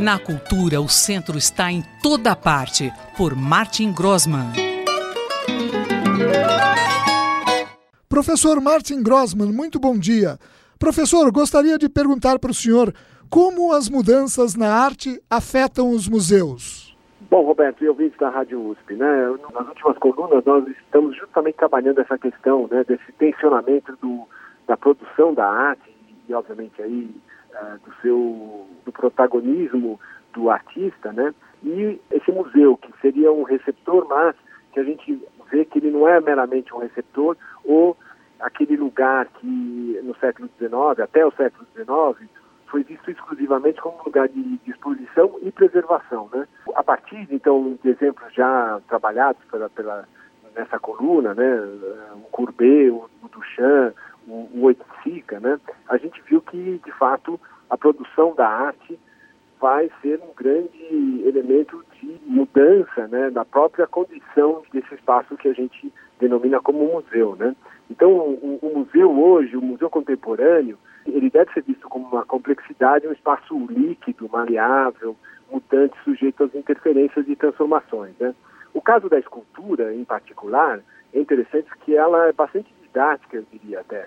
Na cultura, o centro está em toda parte, por Martin Grossmann. Professor Martin Grossmann, muito bom dia. Professor, gostaria de perguntar para o senhor como as mudanças na arte afetam os museus. Bom, Roberto, eu ouvintes da Rádio USP, né? Nas últimas colunas nós estamos justamente trabalhando essa questão, né, desse tensionamento da produção da arte e obviamente aí do protagonismo do artista, né? E esse museu, que seria um receptor, mas que a gente vê que ele não é meramente um receptor, ou aquele lugar que no século XIX, até o século XIX, foi visto exclusivamente como um lugar de exposição e preservação, né? A partir, então, de exemplos já trabalhados nessa coluna, né? O Courbet, o Duchamp, o Oiticica, né? A gente viu que, de fato, a produção da arte vai ser um grande elemento de mudança, né, da própria condição desse espaço que a gente denomina como museu, né? Então, o museu hoje, o museu contemporâneo, ele deve ser visto como uma complexidade, um espaço líquido, maleável, mutante, sujeito às interferências e transformações, né? O caso da escultura, em particular, é interessante porque ela é bastante didática, eu diria até,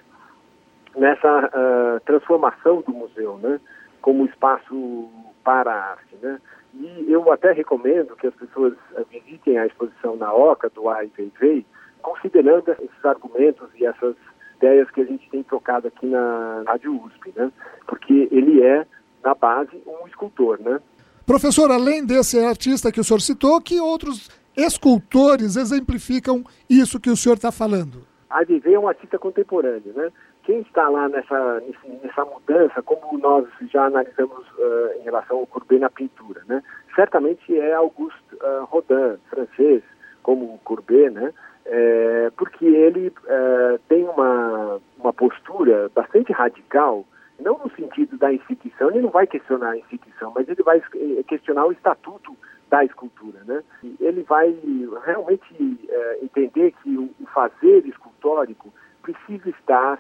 nessa transformação do museu, né, como espaço para a arte, né? E eu até recomendo que as pessoas visitem a exposição na Oca, do Ai Weiwei, considerando esses argumentos e essas ideias que a gente tem trocado aqui na Rádio USP, né? Porque ele é, na base, um escultor, né? Professor, além desse artista que o senhor citou, que outros escultores exemplificam isso que o senhor está falando? Ai Weiwei é um artista contemporâneo, né? Quem está lá nessa mudança, como nós já analisamos em relação ao Courbet na pintura, né? Certamente é Auguste Rodin, francês, como o Courbet, né? Porque ele tem uma postura bastante radical, não no sentido da instituição, ele não vai questionar a instituição, mas ele vai questionar o estatuto da escultura, né? E ele vai realmente entender que o fazer escultórico precisa estar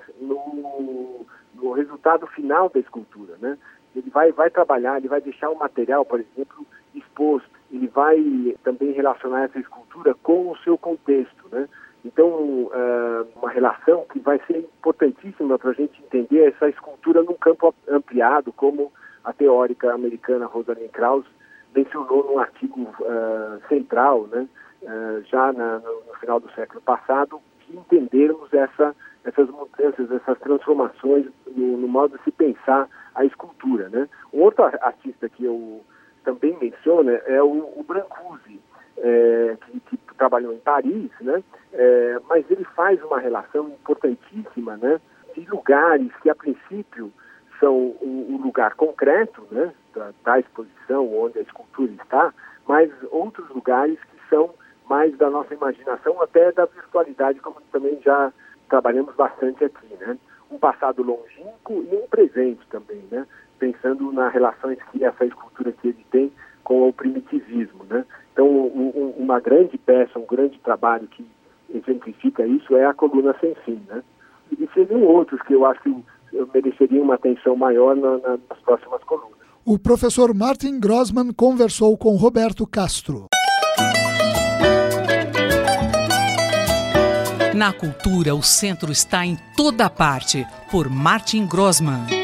no resultado final da escultura, né? Ele vai trabalhar, ele vai deixar o material, por exemplo, exposto. Ele vai também relacionar essa escultura com o seu contexto, né? Então, uma relação que vai ser importantíssima para a gente entender essa escultura num campo ampliado, como a teórica americana Rosalind Krauss mencionou num artigo central, né? Já no final do século passado, que entendermos essas mudanças, essas transformações no modo de se pensar a escultura, né? Um outro artista que eu também menciono é o Brancusi, que trabalhou em Paris, né? Mas ele faz uma relação importantíssima, né, de lugares que a princípio são um lugar concreto, né, da exposição onde a escultura está, mas outros lugares que são mais da nossa imaginação, até da virtualidade, como também já trabalhamos bastante aqui, né? Um passado longínquo e um presente também, né? Pensando nas relações que essa escultura que ele tem com o primitivismo, né? Então, uma grande peça, um grande trabalho que exemplifica isso é a Coluna Sem Fim, né? E seriam outros que eu acho que mereceriam uma atenção maior nas próximas colunas. O professor Martin Grossmann conversou com Roberto Castro. Na cultura, o centro está em toda parte, por Martin Grossmann.